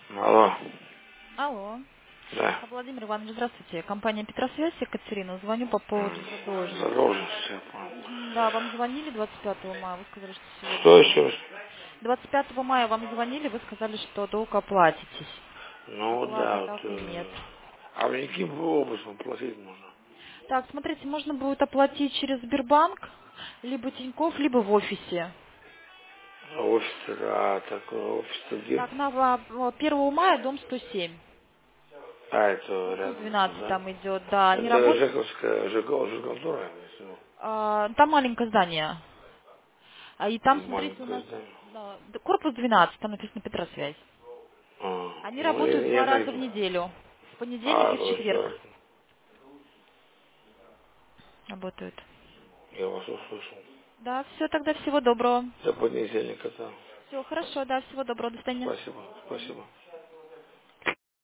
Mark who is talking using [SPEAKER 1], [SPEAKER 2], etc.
[SPEAKER 1] Алло.
[SPEAKER 2] Алло.
[SPEAKER 1] Да.
[SPEAKER 2] Владимир Иванович, здравствуйте. Компания Петросвязь, Екатерина. Звоню по поводу задолженности.
[SPEAKER 1] Задолженность, я понял.
[SPEAKER 2] Да, вам звонили 25 мая, вы сказали, что
[SPEAKER 1] Что
[SPEAKER 2] сегодня.
[SPEAKER 1] еще раз?
[SPEAKER 2] 25 мая вам звонили, вы сказали, что долг оплатитесь.
[SPEAKER 1] Ну
[SPEAKER 2] Оплаты
[SPEAKER 1] да, вот.
[SPEAKER 2] так и нет.
[SPEAKER 1] А мне каким образом платить можно?
[SPEAKER 2] Так, смотрите, можно будет оплатить через Сбербанк, либо Тинькофф, либо в офисе.
[SPEAKER 1] А офис, да, так офис где?
[SPEAKER 2] Так, на 1 мая, дом 107.
[SPEAKER 1] А, это
[SPEAKER 2] Корпус
[SPEAKER 1] рядом все,
[SPEAKER 2] 12
[SPEAKER 1] да?
[SPEAKER 2] там идет, да. Они
[SPEAKER 1] Это
[SPEAKER 2] работают.
[SPEAKER 1] Жековская, Жеконтура, если
[SPEAKER 2] Там маленькое здание. И там, смотрите, у
[SPEAKER 1] маленькое
[SPEAKER 2] нас
[SPEAKER 1] здание.
[SPEAKER 2] да, корпус 12, там написано Петросвязь. Они
[SPEAKER 1] Ну,
[SPEAKER 2] работают
[SPEAKER 1] я
[SPEAKER 2] 2 раза в
[SPEAKER 1] найду.
[SPEAKER 2] неделю. В понедельник
[SPEAKER 1] А,
[SPEAKER 2] и в
[SPEAKER 1] ну
[SPEAKER 2] четверг
[SPEAKER 1] все,
[SPEAKER 2] работают.
[SPEAKER 1] я вас услышал.
[SPEAKER 2] Да, все, тогда всего доброго.
[SPEAKER 1] До понедельника, да.
[SPEAKER 2] Все, хорошо, да, всего доброго, до свидания.
[SPEAKER 1] Спасибо, спасибо.